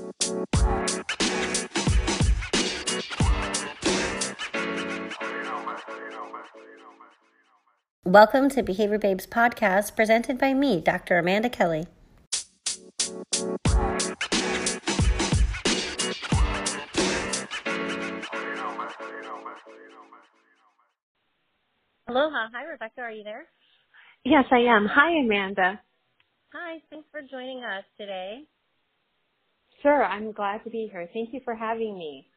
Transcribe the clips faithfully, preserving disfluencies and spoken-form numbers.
Welcome to Behavior Babes podcast, presented by me, Doctor Amanda Kelly. Aloha. Hi, Rebecca. Are you there? Yes, I am. Hi, Amanda. Hi. Thanks for joining us today. Sure. I'm glad to be here. Thank you for having me.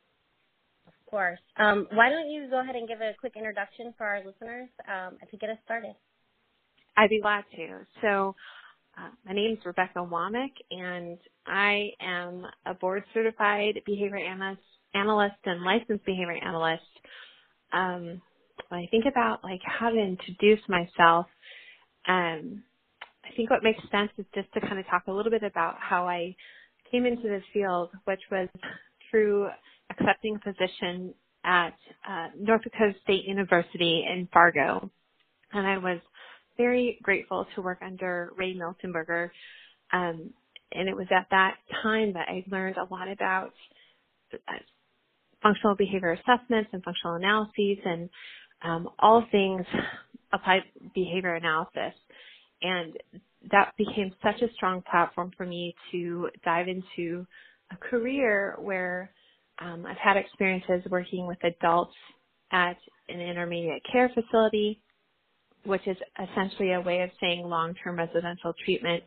Of course. Um, why don't you go ahead and give a quick introduction for our listeners um, to get us started? I'd be glad to. So uh, my name is Rebecca Womack, and I am a board-certified behavior analyst, analyst and licensed behavior analyst. Um, when I think about like how to introduce myself, um, I think what makes sense is just to kind of talk a little bit about how I came into this field, which was through accepting a position at uh, North Dakota State University in Fargo. And I was very grateful to work under Ray Miltenberger. Um, and it was at that time that I learned a lot about uh, functional behavior assessments and functional analyses and um, all things applied behavior analysis. And that became such a strong platform for me to dive into a career where um, I've had experiences working with adults at an intermediate care facility, which is essentially a way of saying long-term residential treatment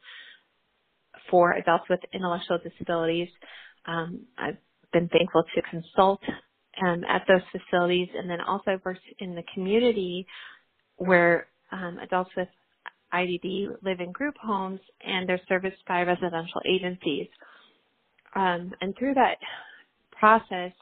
for adults with intellectual disabilities. Um, I've been thankful to consult um, at those facilities, and then also I've worked in the community where um, adults with I D D live in group homes, and they're serviced by residential agencies. Um, and through that process,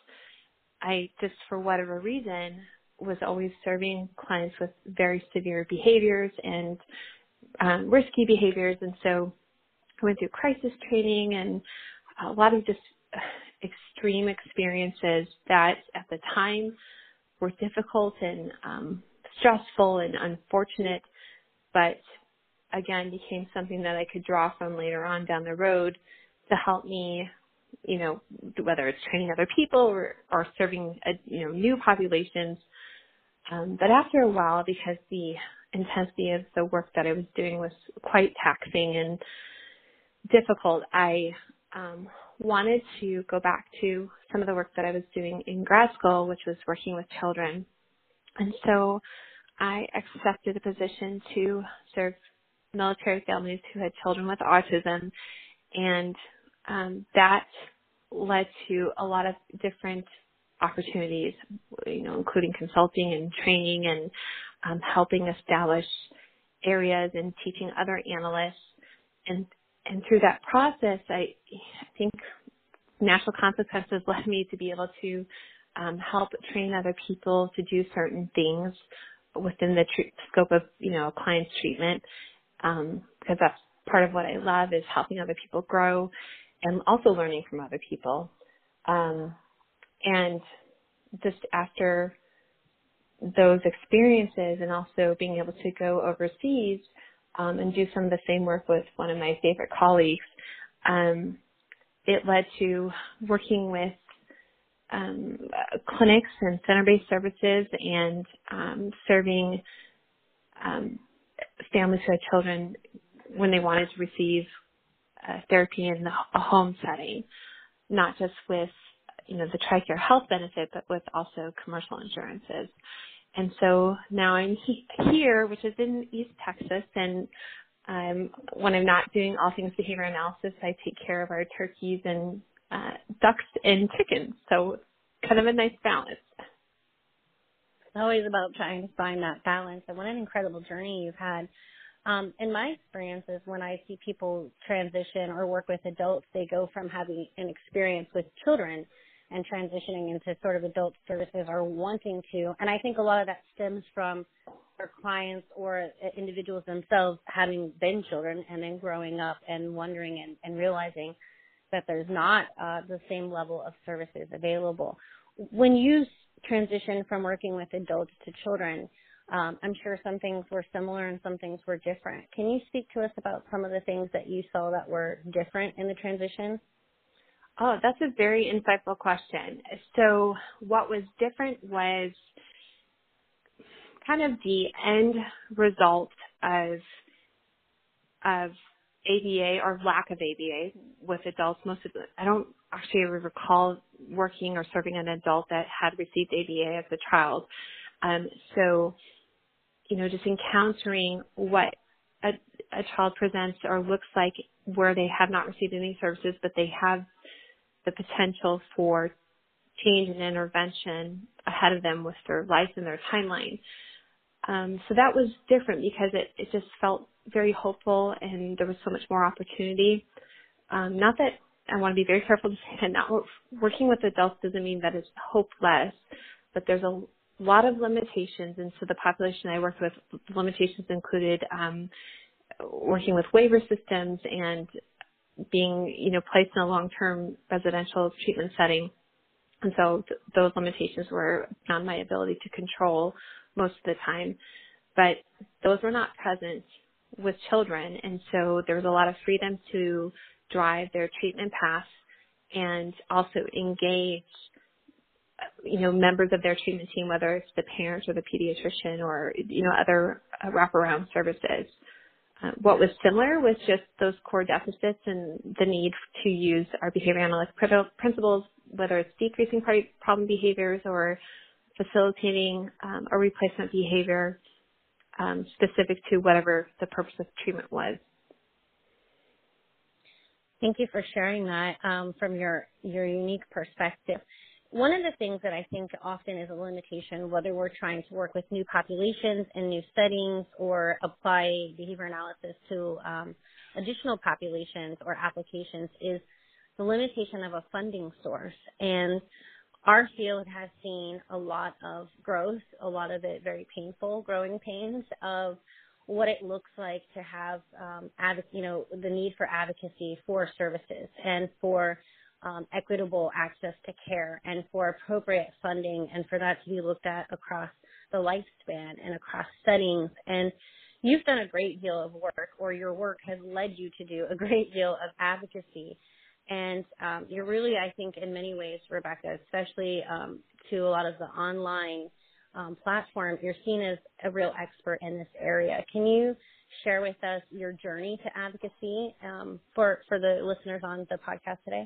I just, for whatever reason, was always serving clients with very severe behaviors and um, risky behaviors. And so I went through crisis training and a lot of just extreme experiences that at the time were difficult and um, stressful and unfortunate, but again became something that I could draw from later on down the road to help me, you know, whether it's training other people or, or serving, a, you know, new populations. Um, but after a while, because the intensity of the work that I was doing was quite taxing and difficult, I um, wanted to go back to some of the work that I was doing in grad school, which was working with children. And so I accepted a position to serve military families who had children with autism, and um, that led to a lot of different opportunities, you know, including consulting and training and um, helping establish areas and teaching other analysts. And and through that process, I, I think natural consequences led me to be able to um, help train other people to do certain things within the tr- scope of, you know, a client's treatment, um, because that's part of what I love is helping other people grow and also learning from other people. Um, and just after those experiences and also being able to go overseas um, and do some of the same work with one of my favorite colleagues, um, it led to working with um, clinics and center-based services and um, serving um, families who had children when they wanted to receive uh, therapy in the, a home setting, not just with, you know, the TRICARE health benefit, but with also commercial insurances. And so now I'm he- here, which is in East Texas, and um, when I'm not doing all things behavior analysis, I take care of our turkeys and uh, ducks and chickens. So kind of a nice balance. It's always about trying to find that balance, and what an incredible journey you've had. Um, in my experiences, when I see people transition or work with adults, they go from having an experience with children and transitioning into sort of adult services or wanting to. And I think a lot of that stems from our clients or individuals themselves having been children and then growing up and wondering and, and realizing that there's not uh, the same level of services available. When you transition from working with adults to children, um, I'm sure some things were similar and some things were different. Can you speak to us about some of the things that you saw that were different in the transition? Oh, that's a very insightful question. So what was different was kind of the end result of of A B A or lack of A B A with adults. Most of the, I don't actually recall working or serving an adult that had received A B A as a child. Um, so, you know, just encountering what a, a child presents or looks like where they have not received any services, but they have the potential for change and intervention ahead of them with their life and their timeline. Um, so that was different because it, it just felt very hopeful and there was so much more opportunity. Um, not that I want to be very careful to say that not working with adults doesn't mean that it's hopeless, but there's a lot of limitations. And so the population I worked with, the limitations included um, working with waiver systems and being, you know, placed in a long-term residential treatment setting. And so th- those limitations were beyond my ability to control most of the time. But those were not present with children. And so there was a lot of freedom to drive their treatment path and also engage, you know, members of their treatment team, whether it's the parent or the pediatrician or, you know, other uh, wraparound services. Uh, what was similar was just those core deficits and the need to use our behavior analytic principles, whether it's decreasing problem behaviors or facilitating um, a replacement behavior um, specific to whatever the purpose of treatment was. Thank you for sharing that um, from your, your unique perspective. One of the things that I think often is a limitation, whether we're trying to work with new populations and new settings or apply behavior analysis to um, additional populations or applications, is the limitation of a funding source. And our field has seen a lot of growth, a lot of it very painful growing pains of what it looks like to have, um, adv- you know, the need for advocacy for services and for Um, equitable access to care and for appropriate funding and for that to be looked at across the lifespan and across settings. And you've done a great deal of work, or your work has led you to do a great deal of advocacy. And um, you're really, I think, in many ways, Rebecca, especially um, to a lot of the online um, platform, you're seen as a real expert in this area. Can you share with us your journey to advocacy um, for, for the listeners on the podcast today?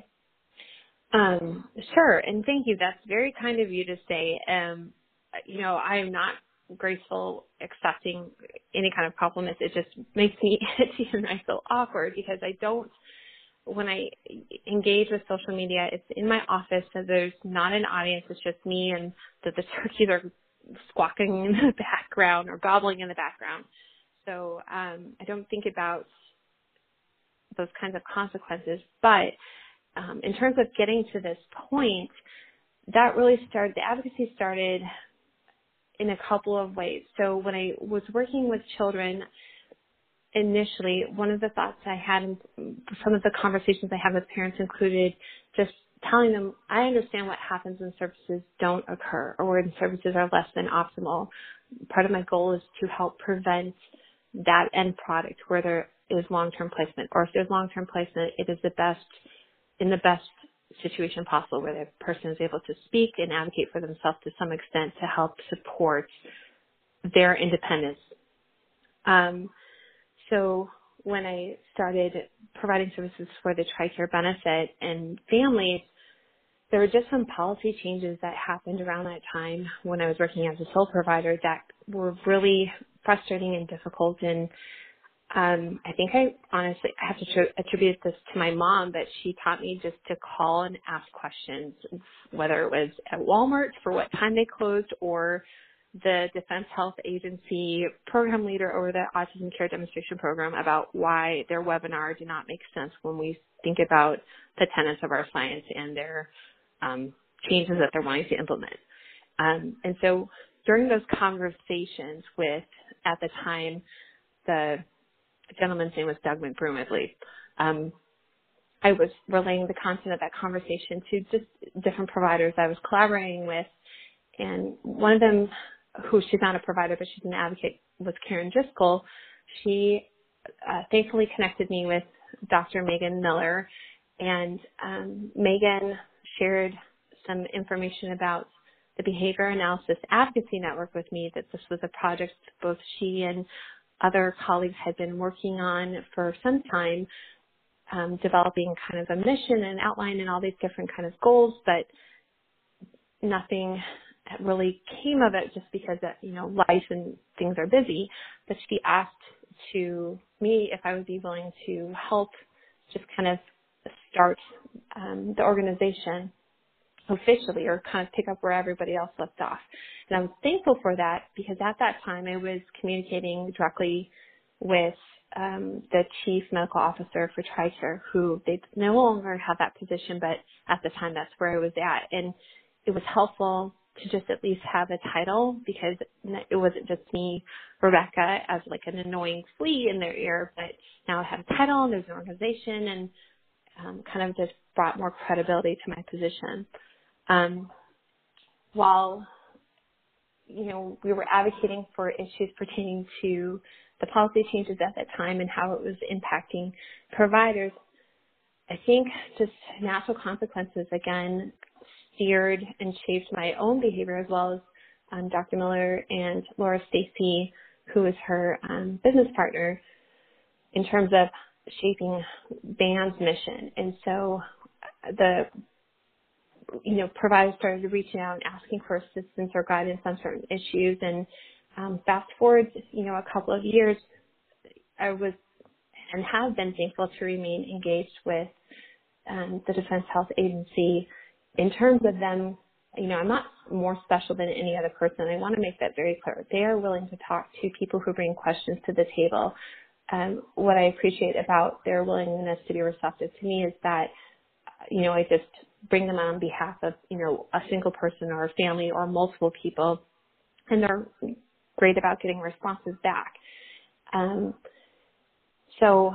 Um, sure, and thank you. That's very kind of you to say. Um, you know, I am not graceful accepting any kind of compliment. It just makes me itchy and I feel awkward because I don't, when I engage with social media, it's in my office, so there's not an audience. It's just me and the, the turkeys are squawking in the background or gobbling in the background. So um, I don't think about those kinds of consequences, but Um, in terms of getting to this point, that really started, the advocacy started in a couple of ways. So when I was working with children initially, one of the thoughts I had and some of the conversations I had with parents included just telling them, I understand what happens when services don't occur or when services are less than optimal. Part of my goal is to help prevent that end product where there is long-term placement, or if there's long-term placement, it is the best in the best situation possible where the person is able to speak and advocate for themselves to some extent to help support their independence. Um, so when I started providing services for the TRICARE benefit and families, there were just some policy changes that happened around that time when I was working as a sole provider that were really frustrating and difficult. And Um, I think I honestly I have to tr- attribute this to my mom, but she taught me just to call and ask questions, whether it was at Walmart for what time they closed or the Defense Health Agency program leader over the Autism Care Demonstration Program about why their webinar did not make sense when we think about the tenets of our science and their um, changes that they're wanting to implement. Um, and so during those conversations with, at the time, the The gentleman's name was Doug McBroom, I believe. Um, I was relaying the content of that conversation to just different providers I was collaborating with. And one of them, who she's not a provider, but she's an advocate, was Karen Driscoll. She uh, thankfully connected me with Doctor Megan Miller. And um, Megan shared some information about the Behavior Analysis Advocacy Network with me, that this was a project both she and other colleagues had been working on for some time, um, developing kind of a mission and outline and all these different kind of goals, but nothing really came of it just because, of, you know, life and things are busy. But she asked to me if I would be willing to help just kind of start um, the organization officially, or kind of pick up where everybody else left off. And I was thankful for that, because at that time I was communicating directly with um, the chief medical officer for TRICARE, who they no longer have that position, but at the time that's where I was at. And it was helpful to just at least have a title, because it wasn't just me, Rebecca, as like an annoying flea in their ear, but now I have a title and there's an organization, and um, kind of just brought more credibility to my position. Um, while, you know, we were advocating for issues pertaining to the policy changes at that time and how it was impacting providers, I think just natural consequences, again, steered and shaped my own behavior, as well as um, Doctor Miller and Laura Stacy, who is her um, business partner, in terms of shaping BAN's mission. And so the, you know, providers started reaching out and asking for assistance or guidance on certain issues. And um, fast forward, you know, a couple of years, I was and have been thankful to remain engaged with um, the Defense Health Agency in terms of them. You know, I'm not more special than any other person. I want to make that very clear. They are willing to talk to people who bring questions to the table. Um, what I appreciate about their willingness to be receptive to me is that, you know, I just bring them on behalf of, you know, a single person or a family or multiple people, and they're great about getting responses back. Um, so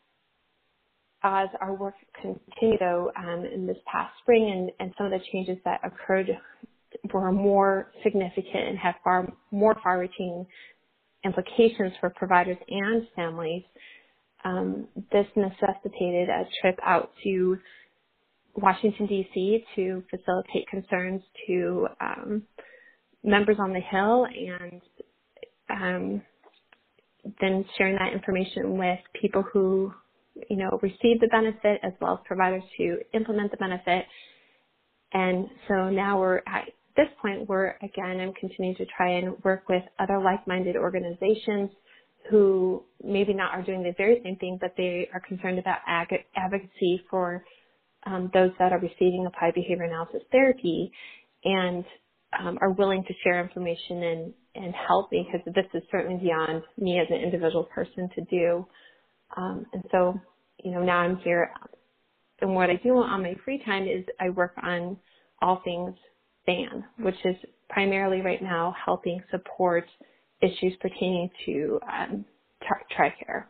as our work continued, though, um, in this past spring, and, and some of the changes that occurred were more significant and have far more far-reaching implications for providers and families, um, this necessitated a trip out to Washington, D C to facilitate concerns to um, members on the Hill, and um, then sharing that information with people who, you know, receive the benefit, as well as providers who implement the benefit. And so now we're at this point where, again, I'm continuing to try and work with other like-minded organizations who maybe not are doing the very same thing, but they are concerned about ag- advocacy for um, those that are receiving applied behavior analysis therapy, and um, are willing to share information and, and help me, because this is certainly beyond me as an individual person to do. Um, and so, you know, now I'm here, and what I do on my free time is I work on all things BAN, which is primarily right now helping support issues pertaining to um, TRICARE.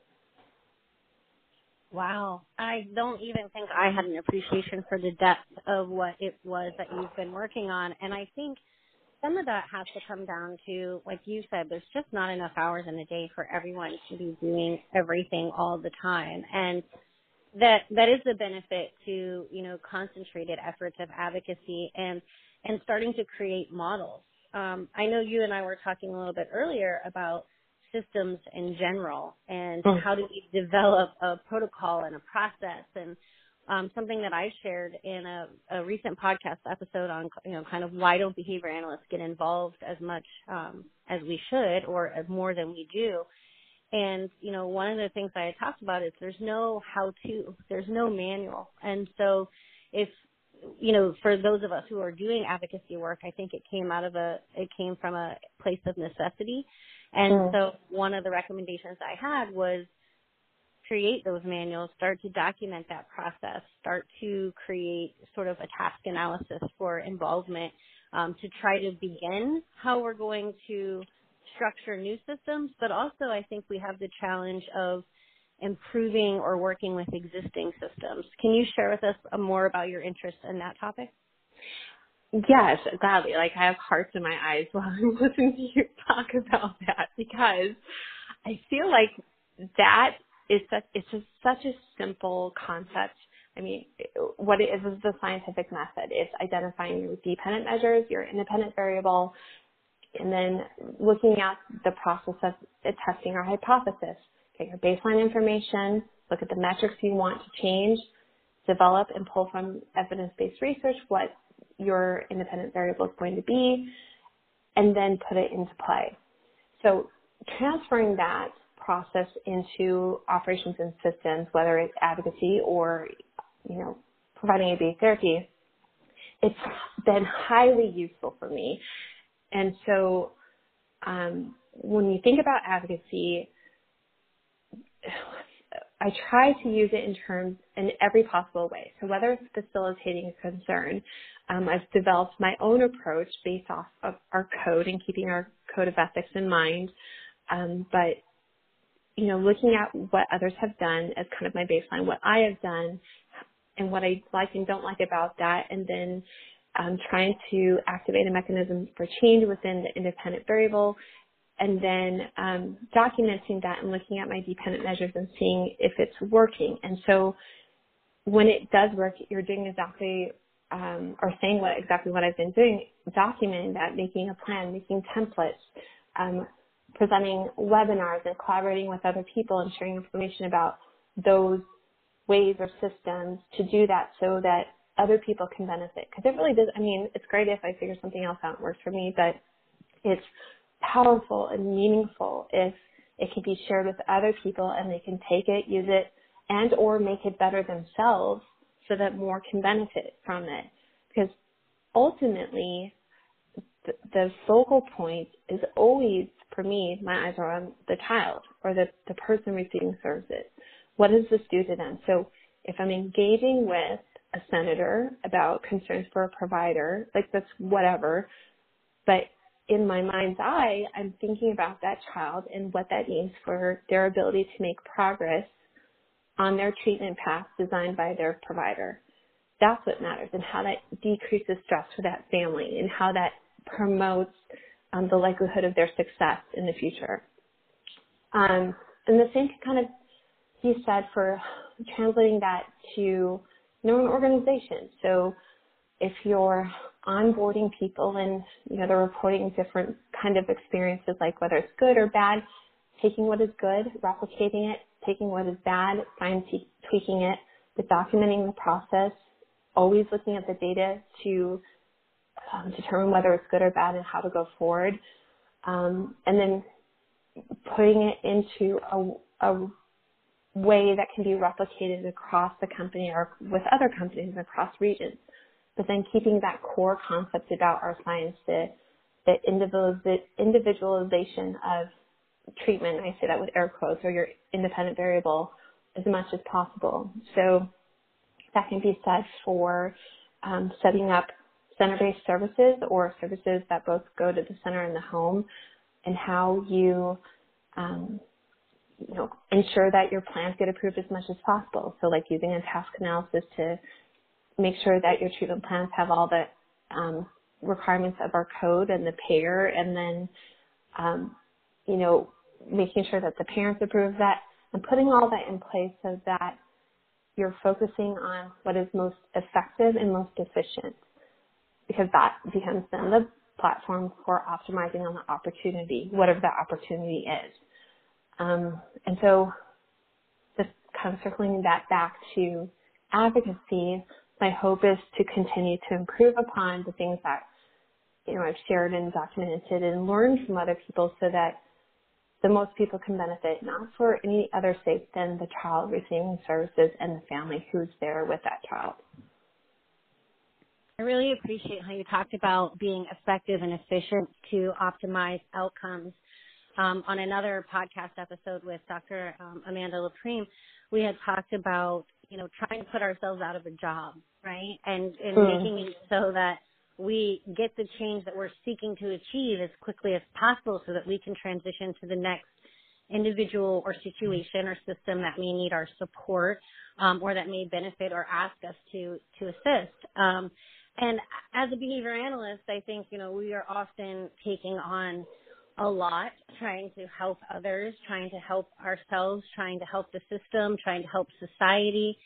Wow. I don't even think I had an appreciation for the depth of what it was that you've been working on. And I think some of that has to come down to, like you said, there's just not enough hours in a day for everyone to be doing everything all the time. And that that is the benefit to, you know, concentrated efforts of advocacy and, and starting to create models. Um, I know you and I were talking a little bit earlier about systems in general and Mm. how do we develop a protocol and a process, and um, something that I shared in a, a recent podcast episode on, you know, kind of why don't behavior analysts get involved as much um, as we should, or as more than we do. And, you know, one of the things I had talked about is there's no how-to, there's no manual. And so if, you know, for those of us who are doing advocacy work, I think it came out of a, it came from a place of necessity. And mm. so one of the recommendations I had was create those manuals, start to document that process, start to create sort of a task analysis for involvement, um, to try to begin how we're going to structure new systems. But also I think we have the challenge of improving or working with existing systems. Can you share with us more about your interest in that topic? Yes, gladly. Like, I have hearts in my eyes while I'm listening to you talk about that, because I feel like that is such, it's just such a simple concept, I mean, what it is is the scientific method. It's identifying your dependent measures, your independent variable, and then looking at the process of testing our hypothesis. Get your baseline information, look at the metrics you want to change, develop and pull from evidence-based research what your independent variable is going to be, and then put it into play. So transferring that process into operations and systems, whether it's advocacy or, you know, providing A B A therapy, it's been highly useful for me. And so um, when you think about advocacy, I try to use it in terms in every possible way. So whether it's facilitating a concern, um, I've developed my own approach based off of our code and keeping our code of ethics in mind. Um, but, you know, looking at what others have done as kind of my baseline, what I have done and what I like and don't like about that, and then um, trying to activate a mechanism for change within the independent variable, and then um, documenting that and looking at my dependent measures and seeing if it's working. And so when it does work, you're doing exactly, um, or saying what exactly what I've been doing, documenting that, making a plan, making templates, um, presenting webinars and collaborating with other people and sharing information about those ways or systems to do that so that other people can benefit. Because it really does, I mean, it's great if I figure something else out and works for me, but it's powerful and meaningful if it can be shared with other people and they can take it, use it, and or make it better themselves so that more can benefit from it. Because ultimately, the, the focal point is always, for me, my eyes are on the child or the, the person receiving services. What does this do to them? So if I'm engaging with a senator about concerns for a provider, like that's whatever, but in my mind's eye, I'm thinking about that child and what that means for their ability to make progress on their treatment path designed by their provider. That's what matters, and how that decreases stress for that family and how that promotes um, the likelihood of their success in the future. Um, and the same can kind of be said for translating that to, you know, an organization. So if you're onboarding people and, you know, they're reporting different kind of experiences, like whether it's good or bad, taking what is good, replicating it, taking what is bad, fine tweaking it, but documenting the process, always looking at the data to um, determine whether it's good or bad and how to go forward, um, and then putting it into a, a way that can be replicated across the company or with other companies across regions. But then keeping that core concept about our science, the, the individualization of treatment, I say that with air quotes, or your independent variable, as much as possible. So that can be said for um, setting up center-based services or services that both go to the center and the home, and how you, um, you know, ensure that your plans get approved as much as possible. So like using a task analysis to make sure that your treatment plans have all the um, requirements of our code and the payer, and then, um, you know, making sure that the parents approve that, and putting all that in place so that you're focusing on what is most effective and most efficient, because that becomes then the platform for optimizing on the opportunity, whatever that opportunity is. Um, and so just kind of circling that back to advocacy, my hope is to continue to improve upon the things that, you know, I've shared and documented and learned from other people so that the most people can benefit, not for any other sake than the child receiving services and the family who's there with that child. I really appreciate how you talked about being effective and efficient to optimize outcomes. Um, on another podcast episode with Doctor Um, Amanda Lapreme, we had talked about, you know, trying to put ourselves out of a job, right? And, and mm. making it so that we get the change that we're seeking to achieve as quickly as possible so that we can transition to the next individual or situation or system that may need our support, um, or that may benefit or ask us to, to assist. Um, and as a behavior analyst, I think, you know, we are often taking on a lot, trying to help others, trying to help ourselves, trying to help the system, trying to help society.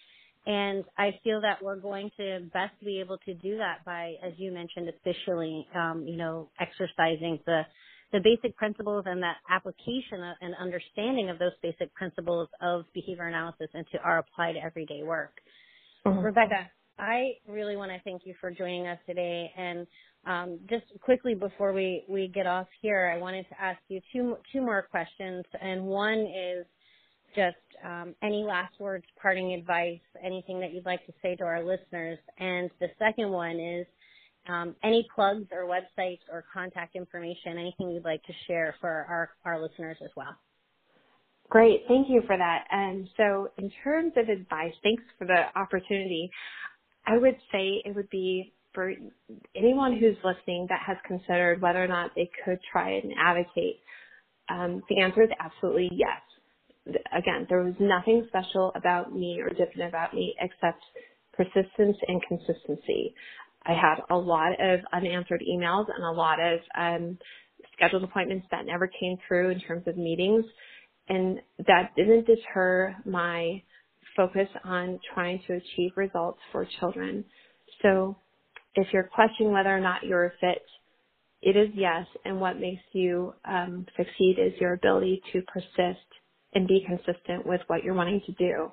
And I feel that we're going to best be able to do that by, as you mentioned, officially, um, you know, exercising the the basic principles and that application and understanding of those basic principles of behavior analysis into our applied everyday work. Mm-hmm. Rebecca, I really want to thank you for joining us today. And um, just quickly before we, we get off here, I wanted to ask you two two more questions. And one is just um, any last words, parting advice, anything that you'd like to say to our listeners. And the second one is um, any plugs or websites or contact information, anything you'd like to share for our, our listeners as well. Great. Thank you for that. And so in terms of advice, thanks for the opportunity. I would say it would be for anyone who's listening that has considered whether or not they could try and advocate. Um, the answer is absolutely yes. Again, there was nothing special about me or different about me except persistence and consistency. I had a lot of unanswered emails and a lot of um, scheduled appointments that never came through in terms of meetings, and that didn't deter my focus on trying to achieve results for children. So if you're questioning whether or not you're a fit, it is yes, and what makes you um, succeed is your ability to persist and be consistent with what you're wanting to do.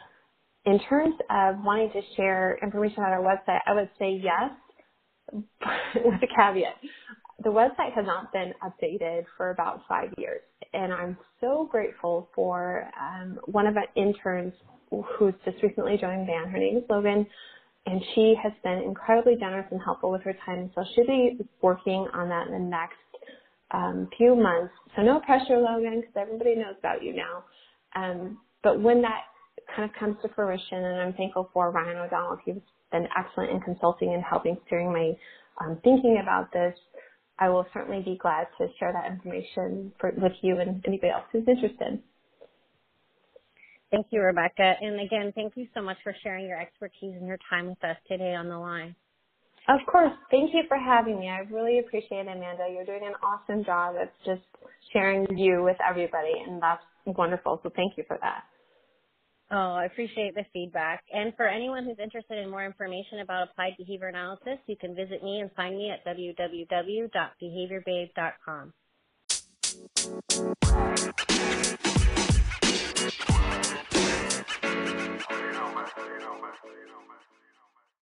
In terms of wanting to share information on our website, I would say yes, with a caveat. The website has not been updated for about five years, and I'm so grateful for um, one of our interns who's just recently joined Van. Her name is Logan, and she has been incredibly generous and helpful with her time, so she'll be working on that in the next um, few months. So no pressure, Logan, because everybody knows about you now. Um, but when that kind of comes to fruition, and I'm thankful for Ryan O'Donnell, he's been excellent in consulting and helping steering my um, thinking about this, I will certainly be glad to share that information for, with you and anybody else who's interested. Thank you, Rebecca. And again, thank you so much for sharing your expertise and your time with us today on the line. Of course. Thank you for having me. I really appreciate it, Amanda. You're doing an awesome job of just sharing you with everybody, and that's wonderful. So thank you for that. Oh, I appreciate the feedback. And for anyone who's interested in more information about applied behavior analysis, you can visit me and find me at w w w dot behavior babe dot com. You know, man. You know, man. You know, man.